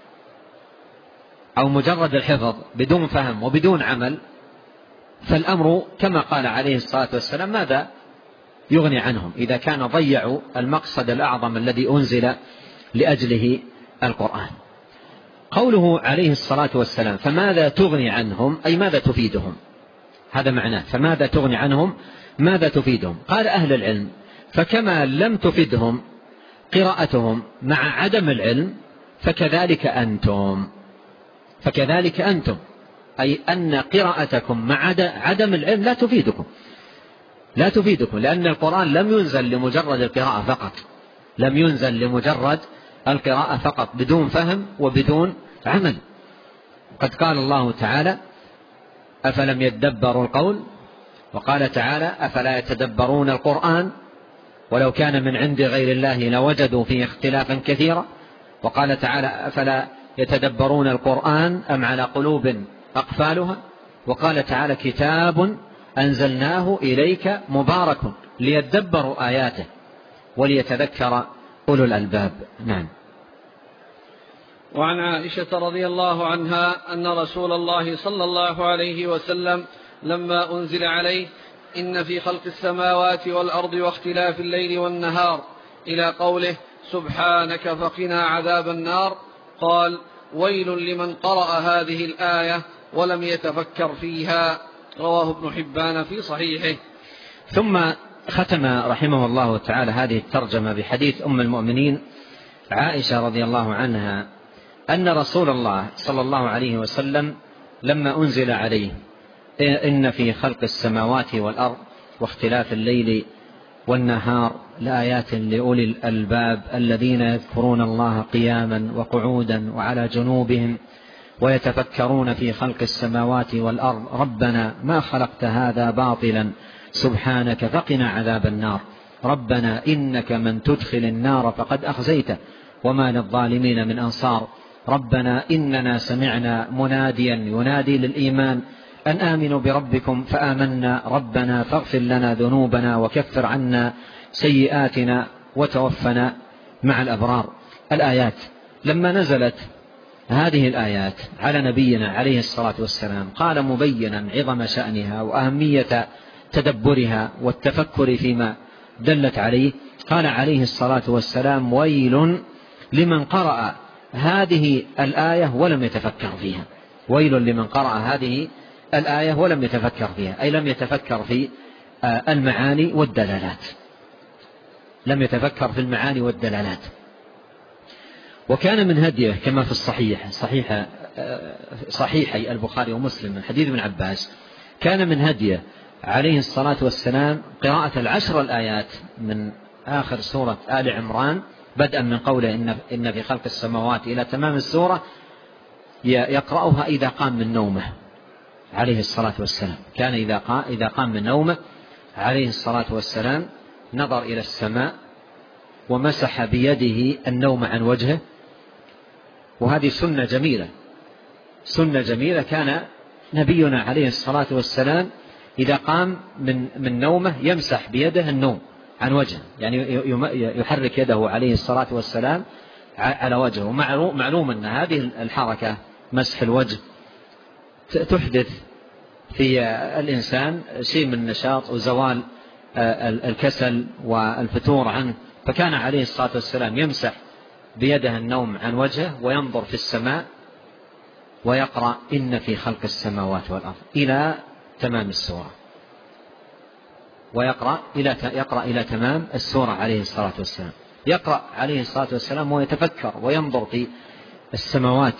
أو مجرد الحفظ بدون فهم وبدون عمل، فالأمر كما قال عليه الصلاة والسلام: ماذا يغني عنهم إذا كان ضيعوا المقصد الأعظم الذي أنزل لأجله القرآن. قوله عليه الصلاة والسلام: فماذا تغني عنهم، أي ماذا تفيدهم، هذا معناه. فماذا تغني عنهم ماذا تفيدهم؟ قال أهل العلم: فكما لم تفيدهم قراءتهم مع عدم العلم فكذلك أنتم فكذلك أنتم أي أن قراءتكم مع عدم العلم لا تفيدكم لا تفيدكم لأن القرآن لم ينزل لمجرد القراءة فقط لم ينزل لمجرد القراءة فقط بدون فهم وبدون عمل. قد قال الله تعالى: أفلم يدبروا القول، وقال تعالى: أفلا يتدبرون القرآن ولو كان من عند غير الله لوجدوا فيه اختلافا كثيرا، وقال تعالى: أفلا يتدبرون القرآن أم على قلوب أقفالها، وقال تعالى: كتاب أنزلناه إليك مبارك ليدبروا آياته وليتذكر أولو الألباب. نعم. وعن عائشة رضي الله عنها أن رسول الله صلى الله عليه وسلم لما أنزل عليه: إن في خلق السماوات والأرض واختلاف الليل والنهار إلى قوله: سبحانك فقنا عذاب النار، قال: ويل لمن قرأ هذه الآية ولم يتفكر فيها. رواه ابن حبان في صحيحه. ثم ختم رحمه الله تعالى هذه الترجمة بحديث أم المؤمنين عائشة رضي الله عنها أن رسول الله صلى الله عليه وسلم لما أنزل عليه: إن في خلق السماوات والأرض واختلاف الليل والنهار لآيات لأولي الألباب الذين يذكرون الله قياما وقعودا وعلى جنوبهم ويتفكرون في خلق السماوات والأرض ربنا ما خلقت هذا باطلا سبحانك فقنا عذاب النار، ربنا إنك من تدخل النار فقد أخزيته وما للظالمين من أنصار، ربنا إننا سمعنا مناديا ينادي للإيمان أن آمنوا بربكم فآمنا، ربنا فاغفر لنا ذنوبنا وكفر عنا سيئاتنا وتوفنا مع الأبرار. الآيات لما نزلت هذه الآيات على نبينا عليه الصلاة والسلام قال مبينا عظم شأنها وأهمية تدبرها والتفكر فيما دلت عليه، قال عليه الصلاة والسلام: ويل لمن قرأ هذه الآية ولم يتفكر فيها. ويل لمن قرأ هذه الآية ولم يتفكر فيها، أي لم يتفكر في المعاني والدلالات لم يتفكر في المعاني والدلالات. وكان من هديه كما في الصحيح صحيح صحيحي البخاري ومسلم من حديث ابن عباس، كان من هديه عليه الصلاة والسلام قراءة العشر الآيات من آخر سورة آل عمران بدءا من قوله إن, إن في خلق السماوات إلى تمام السورة، يقرأها إذا قام من نومه عليه الصلاة والسلام. كان إذا قام, إذا قام من نومه عليه الصلاة والسلام نظر إلى السماء ومسح بيده النوم عن وجهه، وهذه سنة جميلة سنة جميلة كان نبينا عليه الصلاة والسلام إذا قام من, من نومه يمسح بيده النوم عن وجهه، يعني يحرك يده عليه الصلاة والسلام على وجهه. ومعلوم أن هذه الحركة مسح الوجه تحدث في الإنسان شيء من النشاط وزوال الكسل والفتور عنه، فكان عليه الصلاة والسلام يمسح بيده النوم عن وجهه وينظر في السماء ويقرأ إن في خلق السماوات والأرض إلى تمام السورة، ويقرأ إلى يقرأ إلى تمام السورة عليه الصلاة والسلام. يقرأ عليه الصلاة والسلام ويتفكر وينظر في السماوات.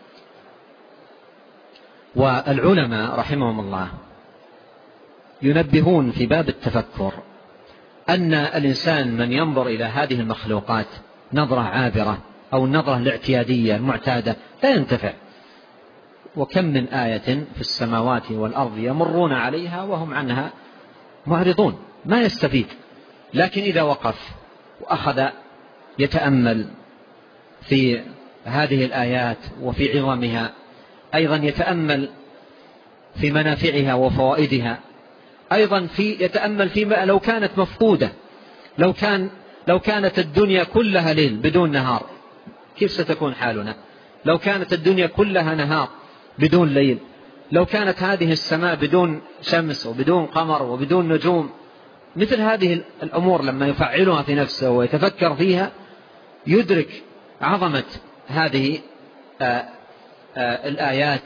والعلماء رحمهم الله ينبهون في باب التفكر أن الإنسان من ينظر إلى هذه المخلوقات نظرة عابرة أو النظرة الاعتيادية المعتادة لا ينتفع. وكم من آية في السماوات والأرض يمرون عليها وهم عنها معرضون، ما يستفيد. لكن إذا وقف وأخذ يتأمل في هذه الآيات وفي عظمها، أيضا يتأمل في منافعها وفوائدها، أيضا في يتأمل فيما لو كانت مفقودة، لو كان لو كانت الدنيا كلها ليل بدون نهار كيف ستكون حالنا؟ لو كانت الدنيا كلها نهار بدون ليل، لو كانت هذه السماء بدون شمس وبدون قمر وبدون نجوم، مثل هذه الأمور لما يفعلها في نفسه ويتفكر فيها يدرك عظمة هذه آآ آآ الآيات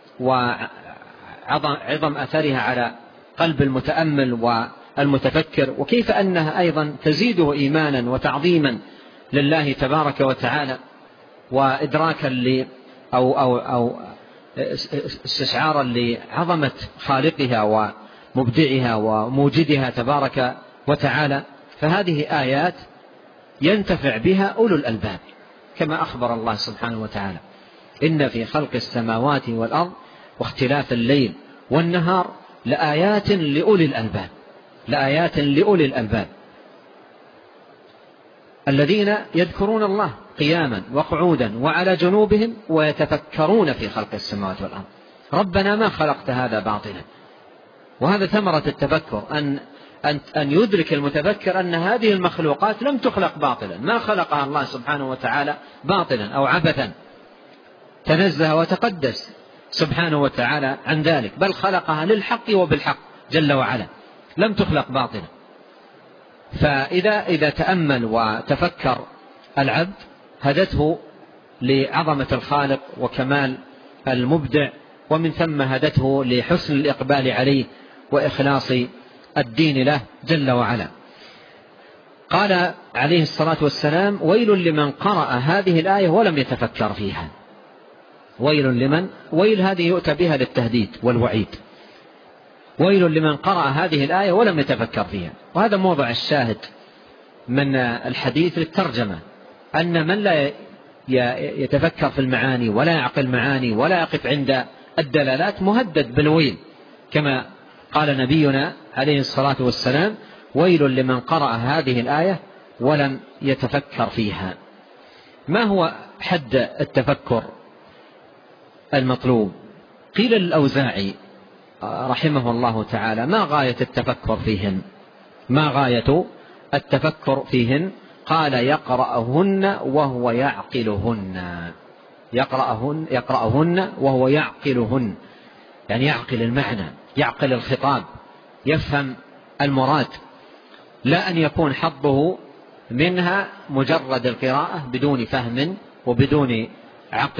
وعظم أثرها على قلب المتأمل والمتفكر، وكيف أنها أيضا تزيده إيمانا وتعظيما لله تبارك وتعالى، وإدراكا ل أو, أو, أو استشعارا لعظمة خالقها ومبدعها وموجدها تبارك وتعالى. فهذه آيات ينتفع بها أولو الألباب، كما أخبر الله سبحانه وتعالى: إن في خلق السماوات والأرض واختلاف الليل والنهار لآيات لأولي الألباب، لآيات لأولي الألباب الذين يذكرون الله قياما وقعودا وعلى جنوبهم ويتفكرون في خلق السماوات والأرض. ربنا ما خلقت هذا باطلا. وهذا ثمرة التفكر، أن أن أن يدرك المتفكر أن هذه المخلوقات لم تخلق باطلا، ما خلقها الله سبحانه وتعالى باطلا أو عبثا، تنزه وتقدس سبحانه وتعالى عن ذلك، بل خلقها للحق وبالحق جل وعلا، لم تخلق باطلا. فإذا إذا تأمل وتفكر العبد هدته لعظمة الخالق وكمال المبدع، ومن ثم هدته لحسن الإقبال عليه وإخلاص الدين له جل وعلا. قال عليه الصلاة والسلام: ويل لمن قرأ هذه الآية ولم يتفكر فيها. ويل لمن، ويل هذه يؤتى بها للتهديد والوعيد. ويل لمن قرأ هذه الآية ولم يتفكر فيها. وهذا موضع الشاهد من الحديث للترجمة، أن من لا يتفكر في المعاني ولا يعقل معاني ولا يقف عند الدلالات مهدد بالويل، كما قال نبينا عليه الصلاة والسلام: ويل لمن قرأ هذه الآية ولم يتفكر فيها. ما هو حد التفكر المطلوب؟ قيل للأوزاعي رحمه الله تعالى: ما غاية التفكر فيهن؟ ما غاية التفكر فيهن؟ قال: يقرأهن وهو يعقلهن. يقرأهن, يقرأهن وهو يعقلهن، يعني يعقل المعنى، يعقل الخطاب، يفهم المراد، لا أن يكون حظه منها مجرد القراءة بدون فهم وبدون عقل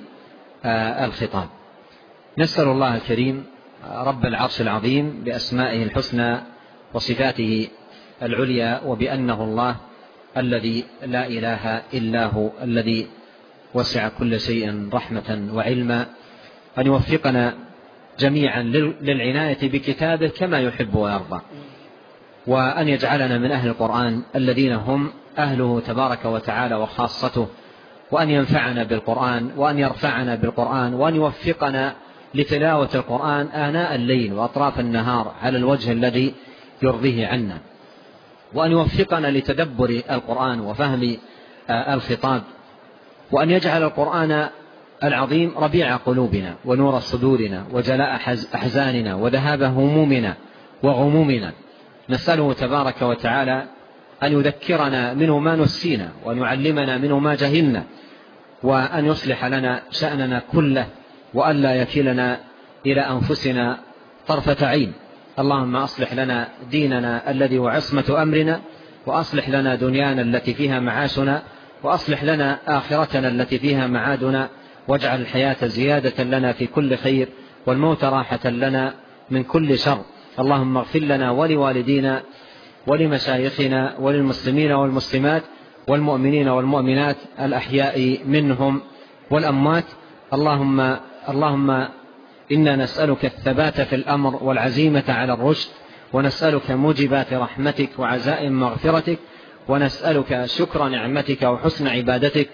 للخطاب. نسأل الله الكريم رب العرش العظيم بأسمائه الحسنى وصفاته العليا وبأنه الله الذي لا إله إلا هو الذي وسع كل شيء رحمة وعلما، أن يوفقنا جميعا للعناية بكتابه كما يحب ويرضى، وأن يجعلنا من أهل القرآن الذين هم أهله تبارك وتعالى وخاصته، وأن ينفعنا بالقرآن، وأن يرفعنا بالقرآن، وأن يوفقنا لتلاوة القرآن آناء الليل وأطراف النهار على الوجه الذي يرضيه عنا، وأن يوفقنا لتدبر القرآن وفهم الخطاب، وأن يجعل القرآن العظيم ربيع قلوبنا ونور صدورنا وجلاء أحزاننا وذهاب همومنا وغمومنا. نسأله تبارك وتعالى أن يذكرنا منه ما نسينا، وأن يعلمنا منه ما جهلنا، وأن يصلح لنا شأننا كله، وأن لا يكلنا إلى أنفسنا طرفة عين. اللهم أصلح لنا ديننا الذي هو عصمة أمرنا، وأصلح لنا دنيانا التي فيها معاشنا، وأصلح لنا آخرتنا التي فيها معادنا، واجعل الحياة زيادة لنا في كل خير والموت راحة لنا من كل شر. اللهم اغفر لنا ولوالدينا ولمشايخنا وللمسلمين والمسلمات والمؤمنين والمؤمنات الأحياء منهم والأموات. اللهم اللهم إنا نسألك الثبات في الأمر والعزيمة على الرشد، ونسألك موجبات رحمتك وعزائم مغفرتك، ونسألك شكر نعمتك وحسن عبادتك،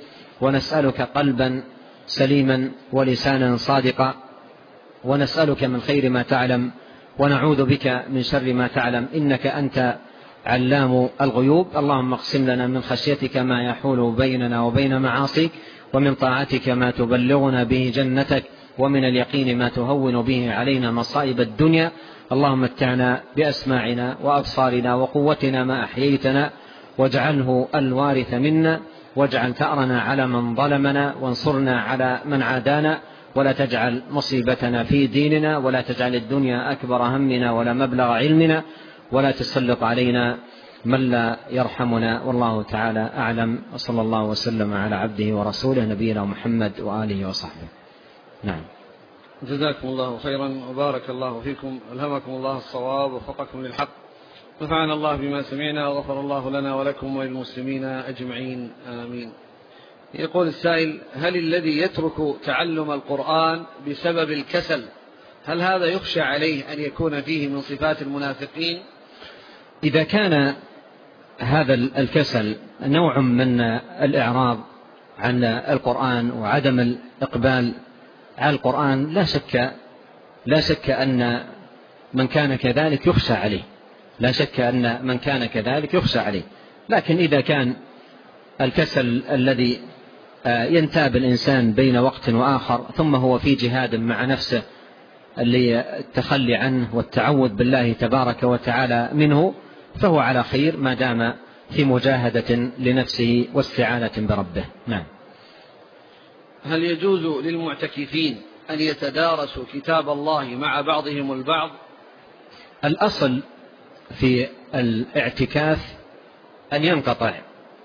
ونسألك قلبا سليما ولسانا صادقا، ونسألك من خير ما تعلم ونعوذ بك من شر ما تعلم، إنك أنت علام الغيوب. اللهم اقسم لنا من خشيتك ما يحول بيننا وبين معاصيك، ومن طاعتك ما تبلغنا به جنتك، ومن اليقين ما تهون به علينا مصائب الدنيا. اللهم متعنا بأسماعنا وأبصارنا وقوتنا ما أحييتنا، واجعله الوارث منا، واجعل ثأرنا على من ظلمنا، وانصرنا على من عادانا، ولا تجعل مصيبتنا في ديننا، ولا تجعل الدنيا أكبر همنا ولا مبلغ علمنا، ولا تسلط علينا من لا يرحمنا. والله تعالى أعلم، وصلى الله وسلم على عبده ورسوله نبينا محمد وآله وصحبه. نعم. جزاكم الله خيرا وبارك الله فيكم، ألهمكم الله الصواب ووفقكم للحق، نفعنا الله بما سمعنا وغفر الله لنا ولكم وللمسلمين أجمعين، آمين. يقول السائل: هل الذي يترك تعلم القرآن بسبب الكسل هل هذا يخشى عليه أن يكون فيه من صفات المنافقين؟ إذا كان هذا الكسل نوع من الإعراض عن القرآن وعدم الإقبال على القرآن، لا شك لا شك أن من كان كذلك يخشى عليه، لا شك أن من كان كذلك يخشى عليه. لكن إذا كان الكسل الذي ينتاب الإنسان بين وقت وآخر، ثم هو في جهاد مع نفسه للتخلي عنه والتعوذ بالله تبارك وتعالى منه، فهو على خير ما دام في مجاهدة لنفسه واستعانة بربه. نعم. هل يجوز للمعتكفين أن يتدارسوا كتاب الله مع بعضهم البعض؟ الأصل في الاعتكاف أن ينقطع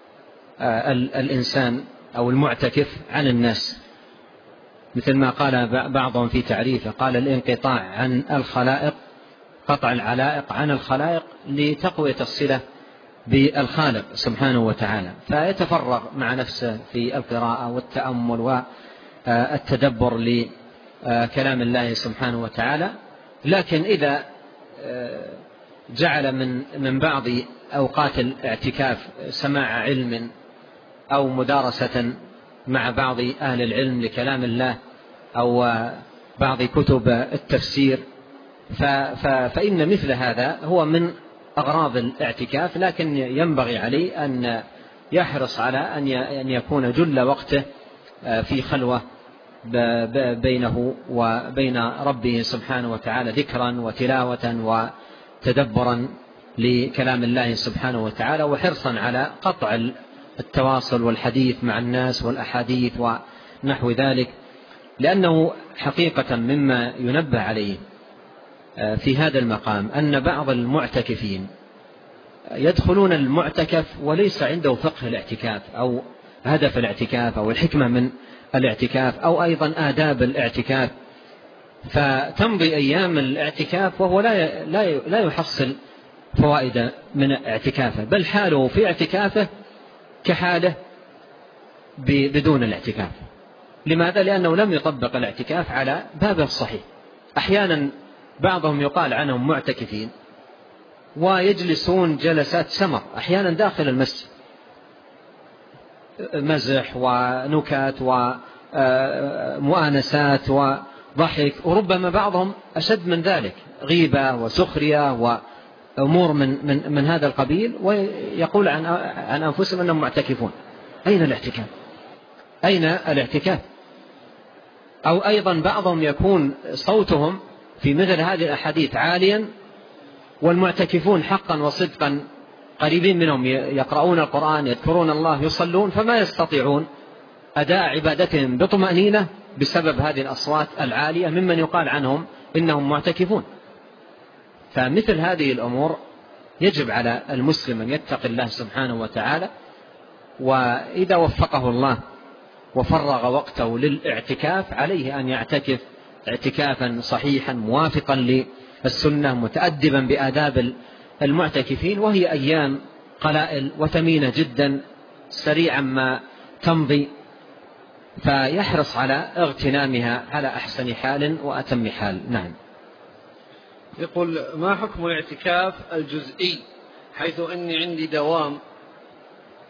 الإنسان أو المعتكف عن الناس، مثل ما قال بعضهم في تعريفه، قال الانقطاع عن الخلائق، قطع العلائق عن الخلائق لتقوية الصلة بالخالق سبحانه وتعالى، فيتفرغ مع نفسه في القراءة والتأمل والتدبر لكلام الله سبحانه وتعالى. لكن إذا جعل من من بعض أوقات الاعتكاف سماع علم أو مدارسة مع بعض أهل العلم لكلام الله أو بعض كتب التفسير، فإن مثل هذا هو من أغراض الاعتكاف، لكن ينبغي عليه أن يحرص على أن يكون جل وقته في خلوة بينه وبين ربه سبحانه وتعالى، ذكرا وتلاوة وتدبرا لكلام الله سبحانه وتعالى، وحرصا على قطع التواصل والحديث مع الناس والأحاديث ونحو ذلك، لأنه حقيقة مما ينبه عليه في هذا المقام أن بعض المعتكفين يدخلون المعتكف وليس عنده فقه الاعتكاف أو هدف الاعتكاف أو الحكمة من الاعتكاف أو أيضا آداب الاعتكاف، فتمضي أيام الاعتكاف وهو لا لا يحصل فوائد من اعتكافه، بل حاله في اعتكافه كحاله بدون الاعتكاف. لماذا؟ لأنه لم يطبق الاعتكاف على بابه الصحيح. أحيانا بعضهم يقال عنهم معتكفين ويجلسون جلسات سمر أحيانا داخل المسجد، مزح ونكات ومؤانسات وضحك، وربما بعضهم أشد من ذلك، غيبة وسخرية وأمور من, من, من هذا القبيل، ويقول عن, عن أنفسهم أنهم معتكفون. أين الاعتكاف؟ أين الاعتكاف؟ أو أيضا بعضهم يكون صوتهم في مثل هذه الأحاديث عاليا، والمعتكفون حقا وصدقا قريبين منهم يقرؤون القرآن يذكرون الله يصلون، فما يستطيعون أداء عبادتهم بطمأنينة بسبب هذه الأصوات العالية ممن يقال عنهم إنهم معتكفون. فمثل هذه الأمور يجب على المسلم أن يتقي الله سبحانه وتعالى، وإذا وفقه الله وفرغ وقته للاعتكاف عليه أن يعتكف اعتكافا صحيحا موافقا للسنة متأدبا بآداب المعتكفين، وهي أيام قلائل وثمينة جدا سريعا ما تمضي، فيحرص على اغتنامها على أحسن حال وأتم حال. نعم. يقول: ما حكم الاعتكاف الجزئي حيث أني عندي دوام؟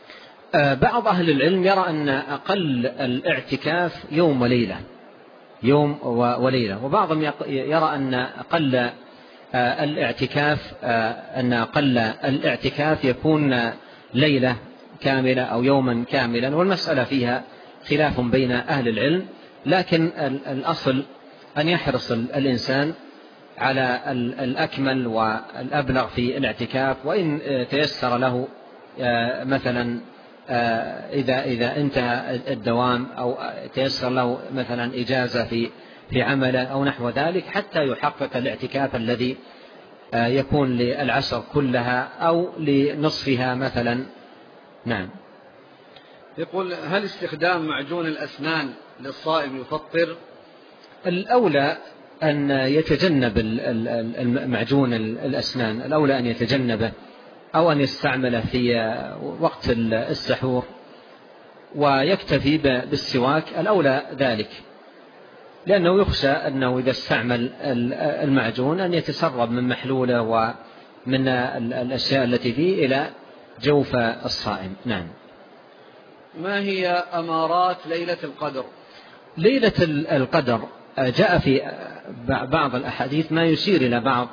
بعض أهل العلم يرى أن أقل الاعتكاف يوم وليلة، يوم وليلة، وبعضهم يرى أن أقل الاعتكاف أن أقل الاعتكاف يكون ليلة كاملة أو يوما كاملا، والمسألة فيها خلاف بين أهل العلم، لكن الأصل أن يحرص الإنسان على الأكمل والأبلغ في الاعتكاف، وإن تيسر له مثلا إذا إذا انتهى الدوام أو تيسر له مثلا إجازة في في عمله أو نحو ذلك، حتى يحقق الاعتكاف الذي يكون للعشر كلها أو لنصفها مثلا. نعم. يقول: هل استخدام معجون الأسنان للصائم يفطر؟ الأولى أن يتجنب معجون الأسنان، الأولى أن يتجنبه أو أن يستعمله في وقت السحور ويكتفي بالسواك، الأولى ذلك، لأنه يخشى أنه إذا استعمل المعجون أن يتسرب من محلوله ومن الأشياء التي فيه إلى جوف الصائم. نعم. ما هي أمارات ليلة القدر؟ ليلة القدر جاء في بعض الأحاديث ما يشير إلى بعض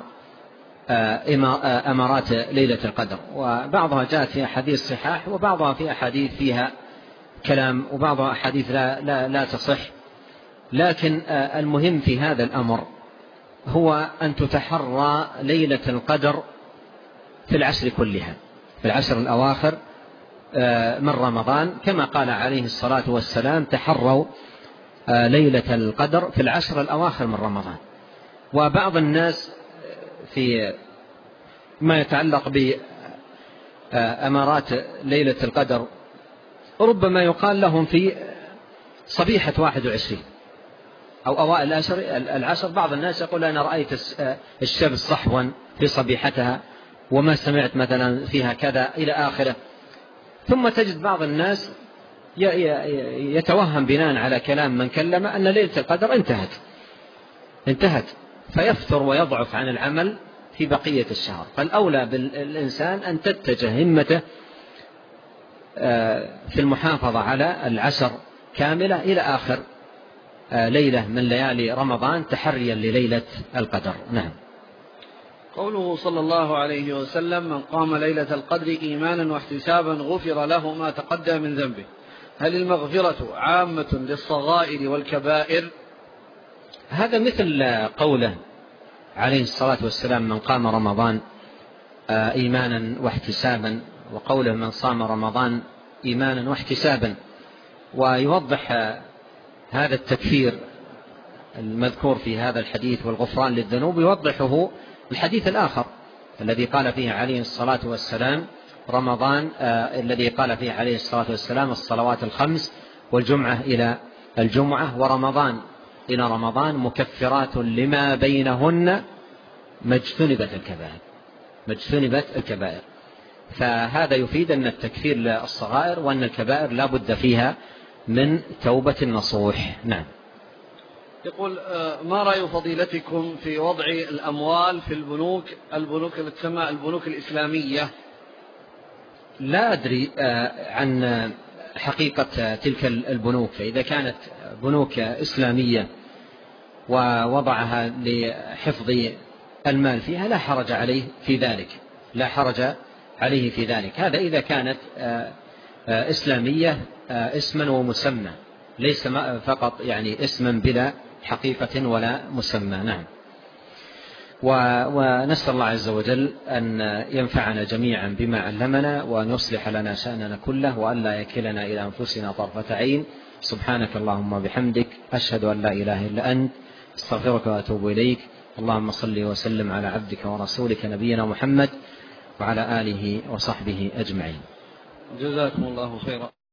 أمارات ليلة القدر، وبعضها جاءت في أحاديث صحاح وبعضها في أحاديث فيها كلام وبعضها أحاديث لا, لا, لا تصح، لكن المهم في هذا الأمر هو أن تتحرى ليلة القدر في العشر كلها، في العشر الأواخر من رمضان، كما قال عليه الصلاة والسلام: تحروا ليلة القدر في العشر الأواخر من رمضان. وبعض الناس في ما يتعلق بأمارات ليلة القدر ربما يقال لهم في صبيحة واحد وعشرين أو أوائل العشر. بعض الناس يقول: أنا رأيت الشمس صحوا في صبيحتها وما سمعت مثلا فيها كذا إلى آخره. ثم تجد بعض الناس يتوهم بناء على كلام من كلم أن ليلة القدر انتهت انتهت فيفتر ويضعف عن العمل في بقية الشهر. فالأولى بالإنسان أن تتجه همته في المحافظة على العشر كاملة إلى آخر ليلة من ليالي رمضان تحريا لليلة القدر. نعم. قوله صلى الله عليه وسلم: من قام ليلة القدر إيمانا واحتسابا غفر له ما تقدم من ذنبه، هل المغفرة عامة للصغائر والكبائر؟ هذا مثل قوله عليه الصلاة والسلام: من قام رمضان إيمانا واحتسابا، وقوله: من صام رمضان إيمانا واحتسابا. ويوضح هذا التكفير المذكور في هذا الحديث والغفران للذنوب يوضحه الحديث الآخر الذي قال فيه عليه الصلاة والسلام: رمضان آه الذي قال فيه عليه الصلاة والسلام: الصلوات الخمس والجمعة إلى الجمعة ورمضان إلى رمضان مكفرات لما بينهن ما اجتنبت الكبائر ما اجتنبت الكبائر. فهذا يفيد أن التكفير للصغائر وأن الكبائر لا بد فيها من توبة نصوح. نعم. يقول: ما رأي فضيلتكم في وضع الأموال في البنوك البنوك التي تسمى البنوك الإسلامية؟ لا أدري عن حقيقة تلك البنوك، فإذا كانت بنوك إسلامية ووضعها لحفظ المال فيها لا حرج عليه في ذلك لا حرج عليه في ذلك هذا إذا كانت إسلامية اسما ومسمى، ليس فقط يعني اسما بلا حقيقة ولا مسمى. نعم. ونسأل الله عز وجل أن ينفعنا جميعا بما علمنا، وأن يصلح لنا شأننا كله، وأن لا يكلنا إلى أنفسنا طرفة عين. سبحانك اللهم وبحمدك، أشهد أن لا إله إلا أنت، استغفرك وأتوب إليك. اللهم صل وسلم على عبدك ورسولك نبينا محمد وعلى آله وصحبه أجمعين. جزاكم الله خيرا.